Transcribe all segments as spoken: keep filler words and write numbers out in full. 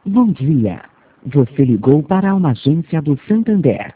Bom dia. Você ligou para uma agência do Santander.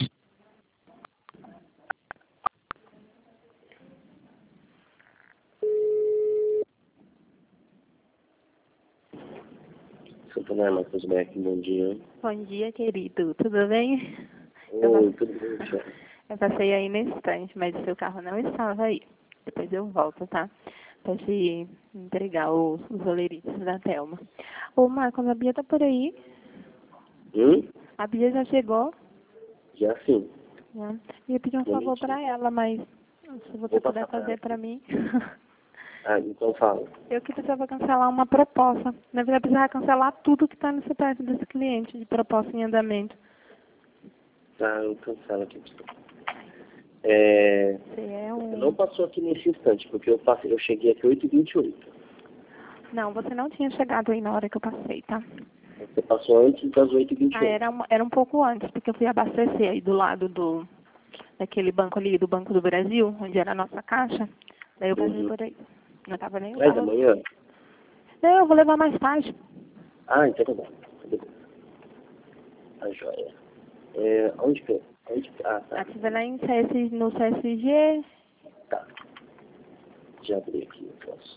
Santander, Marcos Beck, bom dia. Bom dia, querido. Tudo bem? Oi, Eu, tudo bem, Tiago? eu passei aí na estante, mas o seu carro não estava aí. Depois eu volto, tá? Pra te entregar os, os oleritos da Thelma. Ô, Marcos, a Bia tá por aí? Hum? A Bia já chegou? Já sim. Né? Ia pedir um Bom favor dia. pra ela, mas se você Vou puder passar pra fazer ela. pra mim. Ah, então fala. Eu que precisava cancelar uma proposta. Na verdade, eu precisava cancelar tudo que tá no C P F desse cliente de proposta em andamento. Tá, eu cancelo aqui. É... Você é Não um... passou aqui nesse instante, porque eu, passei, eu cheguei aqui oito e vinte e oito. Não, você não tinha chegado aí na hora que eu passei, tá? Você passou antes das oito e vinte e Ah, oito. era, um- era um pouco antes, porque eu fui abastecer aí do lado do daquele banco ali, do Banco do Brasil, onde era a nossa caixa. Daí eu passei Uhum. por aí. Não tava nem o Aí da carro. manhã? Não, eu vou levar mais tarde. Ah, então tá bom. Beleza. Tá joia. É, onde que é? Onde que... Ah, tá. Ativa lá em C S, no C S G. Tá. Já abri aqui o troço.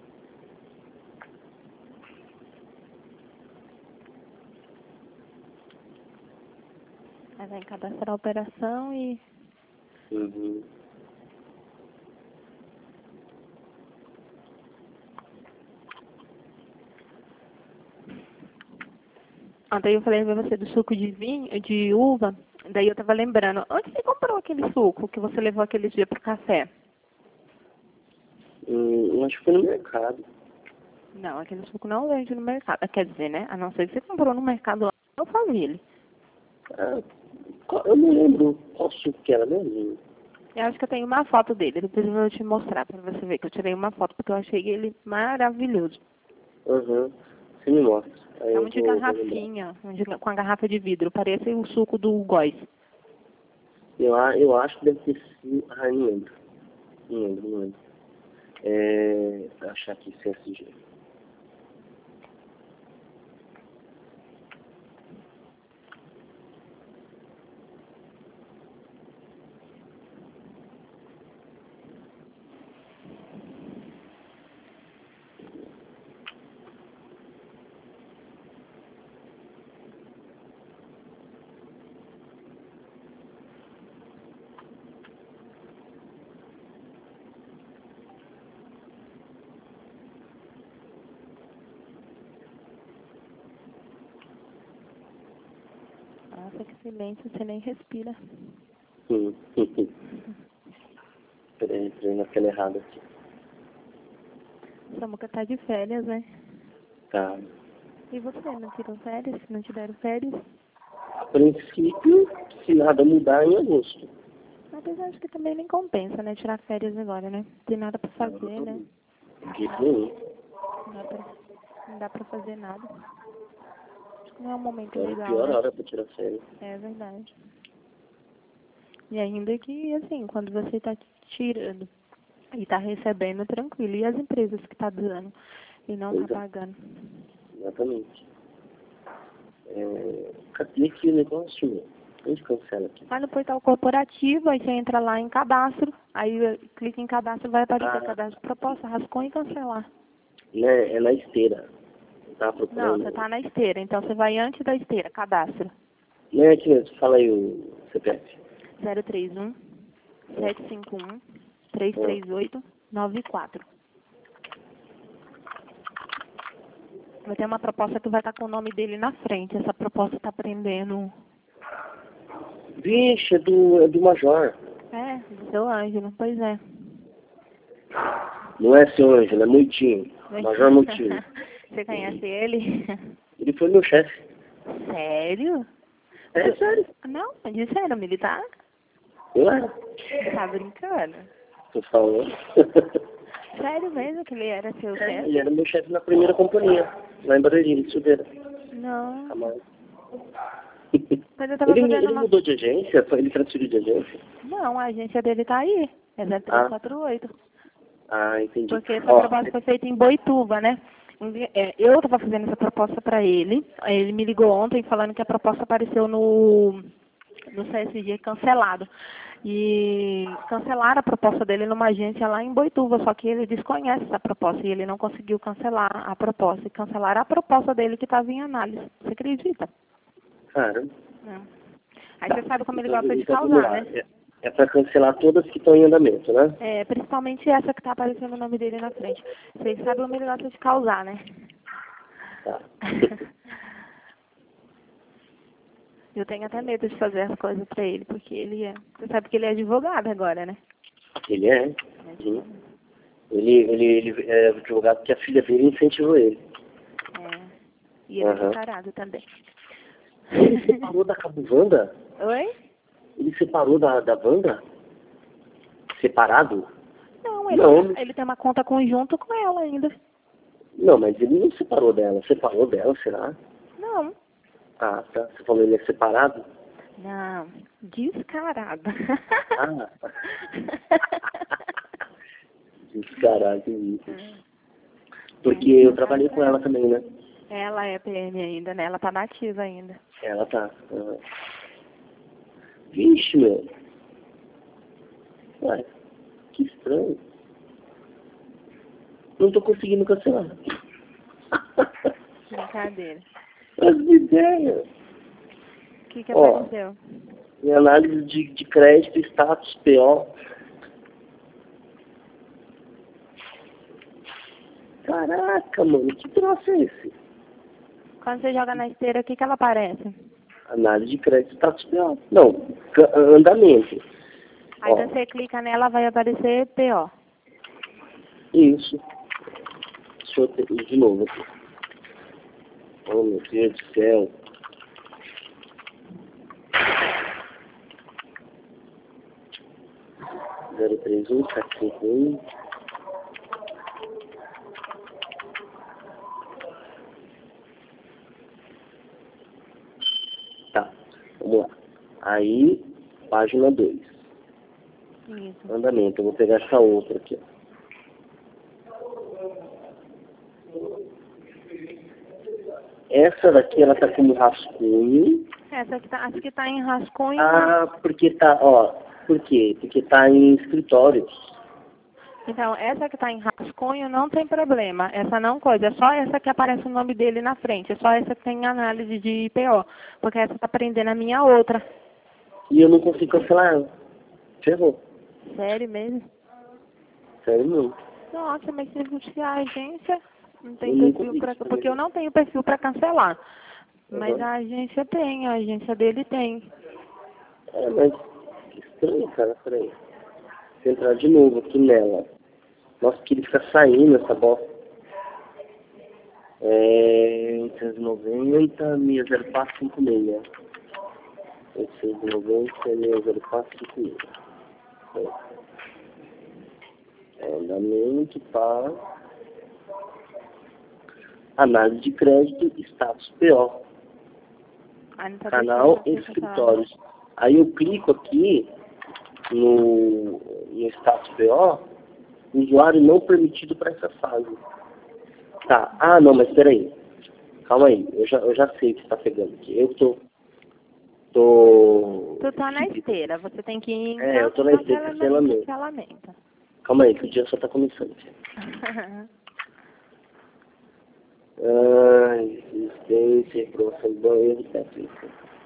Aí vai cadastrar a operação e... Uhum. Ontem eu falei pra você do suco de vinho, de uva. Daí eu tava lembrando, onde você comprou aquele suco que você levou aquele dia pro café? Hum, eu acho que foi no mercado. Não, aquele suco não vende no mercado. Quer dizer, né? A não ser que você comprou no mercado lá no Alphaville. Ah, qual- eu não lembro qual suco que era mesmo. Eu acho que eu tenho uma foto dele, depois eu vou te mostrar pra você ver que eu tirei uma foto, porque eu achei ele maravilhoso. Uhum. Você me mostra. Aí É eu um de vou, vou lembrar. garrafinha, um de- com a garrafa de vidro, parece o suco do Góis. Eu, a- eu acho que deve ter sido... Ah, não lembro. Não lembro, não lembro. É... Achar aqui C S G. Nossa, que silêncio, você nem respira. Hum. Peraí, entrei na tela errada aqui. Samuca tá de férias, né? Tá. E você, não tirou férias? Não te deram férias? A princípio, se nada mudar, em agosto. Mas eu acho que também nem compensa, né? Tirar férias agora, né? Não tem nada pra fazer, né? De jeito nenhum. Não dá pra, não dá pra fazer nada. Acho que não é um momento Era a legal, pior né? hora pra tirar férias. É verdade. E ainda que, assim, quando você tá tirando e tá recebendo, tranquilo. E as empresas que tá dando e não tá Pois é. pagando? Exatamente. É... Cadê aqui o negócio? Onde cancela aqui? Vai no portal corporativo, aí você entra lá em cadastro, aí eh, clica em cadastro, vai aparecer Ah, cadastro de proposta, rascunho e cancelar. né, é na esteira. Eu tava Não, procurando. você tá na esteira, então você vai antes da esteira, cadastro. Não é aqui mesmo, fala aí o C P F. zero três um, sete cinco um, três três oito, nove quatro. Vai ter uma proposta que vai estar com o nome dele na frente. Essa proposta está prendendo. Vixe, é do, é do Major. É, do seu Ângelo, pois é. Não é seu Ângelo, é Moitinho. Major Moitinho. Você conhece ele? Ele foi meu chefe. Sério? É sério. Não, disseram militar? Eu era. Tá brincando? Tô falando. Sério mesmo que ele era seu É, chefe? ele era meu chefe na primeira companhia, lá em Barueri, em Silveira. Não. Camargo. Mas eu tava Ele, fazendo ele uma... mudou de agência? Foi- Ele transferiu de agência? Não, a agência dele tá aí. É zero três quatro oito. Ah, entendi. Porque essa Ó, proposta foi feita em Boituva, né? é, eu estava fazendo essa proposta para ele. Ele me ligou ontem falando que a proposta apareceu no, no C S G cancelado. E cancelaram a proposta dele numa agência lá em Boituva, só que ele desconhece essa proposta e ele não conseguiu cancelar a proposta. E cancelaram a proposta dele que estava em análise. Você acredita? Cara. É. Aí Tá. você sabe como ele Então, gosta de então, vamos causar, lá. né? É, é para cancelar todas que estão em andamento, né? É, principalmente essa que está aparecendo o nome dele na frente. Você sabe como ele gosta de causar, né? Tá. Eu tenho até medo de fazer as coisas pra ele, porque ele é... Você sabe que ele é advogado agora, né? Ele é. Sim. Ele, ele, ele é advogado que a filha dele incentivou ele. É. E ele Uhum. é separado também. Ele separou da Cabo Wanda? Oi? Ele separou da, da Wanda? Separado? Não, ele, Não. ele tem uma conta conjunto com ela ainda. Não, mas ele não separou dela. Separou dela, será? Não. Ah, tá. Você falou que ele é separado? Não. Descarado. Ah. Descarado, isso. Porque eu trabalhei com ela também, né? Ela é P M ainda, né? Ela tá nativa ainda. Ela tá. Uhum. Vixe, meu. Ué, que estranho. Não tô conseguindo cancelar. Brincadeira. As ideias. O que que Ó, apareceu? minha análise de, de crédito, status, P O. Caraca, mano, que troço é esse? Quando você joga na esteira, o que que ela aparece? Análise de crédito, status, P O. Não, andamento. Aí Ó, quando você clica nela, vai aparecer P O. isso. Deixa eu ter de novo aqui. Oh, meu Deus do céu. zero três um sete cinco um. Tá, vamos lá. Aí, página dois. Isso. Andamento. Eu vou pegar essa outra aqui, ó. Essa daqui, ela tá como rascunho. Essa que tá, acho que tá em rascunho. Ah, porque tá, ó. Por quê? Porque tá em escritórios. Então, essa que tá em rascunho não tem problema. Essa não coisa. É só essa que aparece o nome dele na frente. É só essa que tem análise de I P O. Porque essa tá prendendo a minha outra. E eu não consigo cancelar ela. Ferrou. Sério mesmo? Sério não. Nossa, mas se a agência não tem Eu não perfil consigo pra... também. Porque eu não tenho perfil pra cancelar. Mas Uhum. a agência tem. A agência dele tem. É, mas que estranho, cara. Peraí. Vou entrar de novo aqui nela. Nossa, que ele fica saindo essa bosta. É... oitocentos e noventa, seis zero quatro cinco seis. oitocentos e noventa, seis zero quatro cinco seis. É, andamento, tá. Análise de crédito, status P O. Ah, não tá Canal e deixando eu escritórios. Aí eu clico aqui no, no status P O, usuário não permitido para essa fase. Tá, ah não, mas peraí. Calma aí, eu já, eu já sei o que está pegando aqui. Eu tô. tô. Tu tá na esteira, você tem que ir em É, eu tô na esteira, cancelamento. cancelamento. Calma aí, que o dia só tá começando. Ai, existência, aprovação do erro técnico.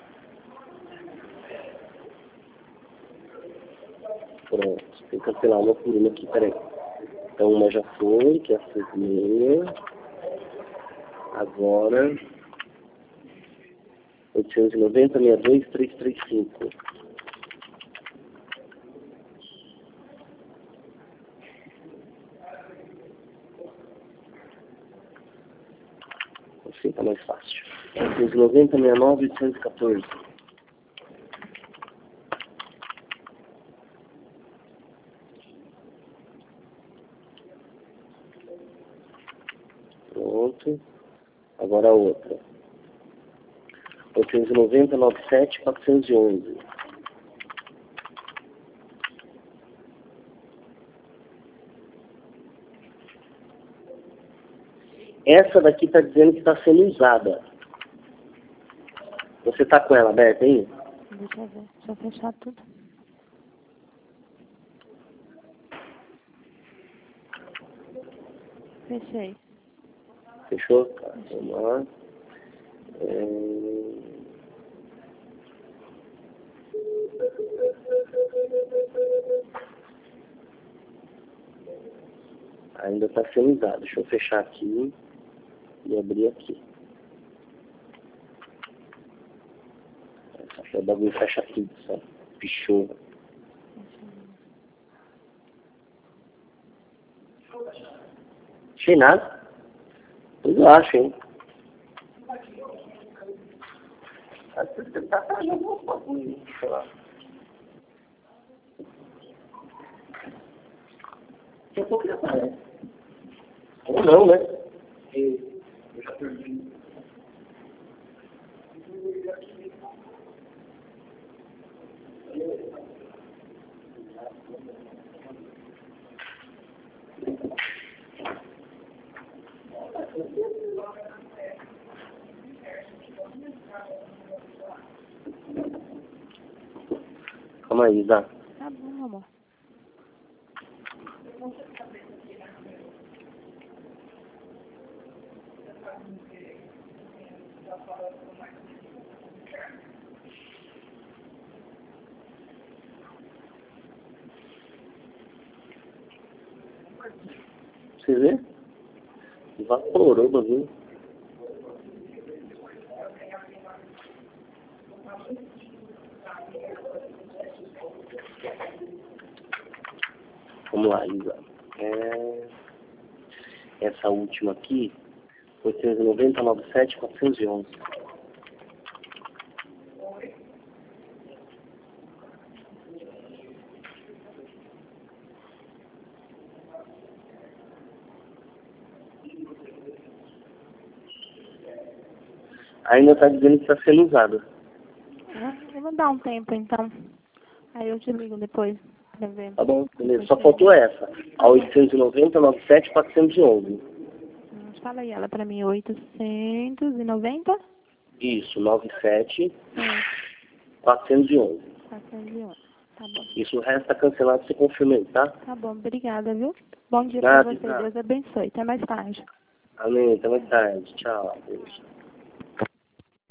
Pronto, tem que cancelar uma por uma aqui, peraí. Então uma já foi, que é a segunda. Agora, oitocentos e noventa, sessenta e dois, trezentos e trinta e cinco. Assim tá mais fácil. oitocentos e noventa, sessenta e nove, oitocentos e quatorze. Pronto. Agora a outra. oitocentos e noventa, noventa e sete, quatrocentos e onze. Essa daqui está dizendo que está sendo usada. Você está com ela aberta aí? Deixa eu ver. Deixa eu fechar tudo. Fechei. Fechou? Tá, vamos lá. É... Ainda está sendo usado. Deixa eu fechar aqui e abrir aqui. Acho que o bagulho fecha tudo, sabe? Pichou. Achei nada. Pois eu acho, hein? Você tá fazendo um bagulho, sei lá. Daqui a pouco já aparece. Ou não, né? Eu já perdi. Calma aí, Zá. Tá bom, amor. Você vê? Evaporou o bagulho. Vamos lá, Isa. É... Essa última aqui, oitocentos e noventa, noventa e sete, quatrocentos e onze. Ainda está dizendo que está sendo usada. Ah, eu vou dar um tempo, então. Aí eu te ligo depois pra ver. Tá bom, beleza. Só faltou essa. A oitocentos e noventa, noventa e sete, quatrocentos e onze. Hum, Fala aí ela pra mim. oitocentos e noventa? Isso, noventa e sete, É. quatrocentos e onze. quatrocentos e onze. Tá bom. Isso, o resto está cancelado, você confirma aí, tá? Tá bom, obrigada, viu? Bom dia Nada, pra você. nada. Deus abençoe. Até mais tarde. Amém, até mais tarde. Tchau. Beijo.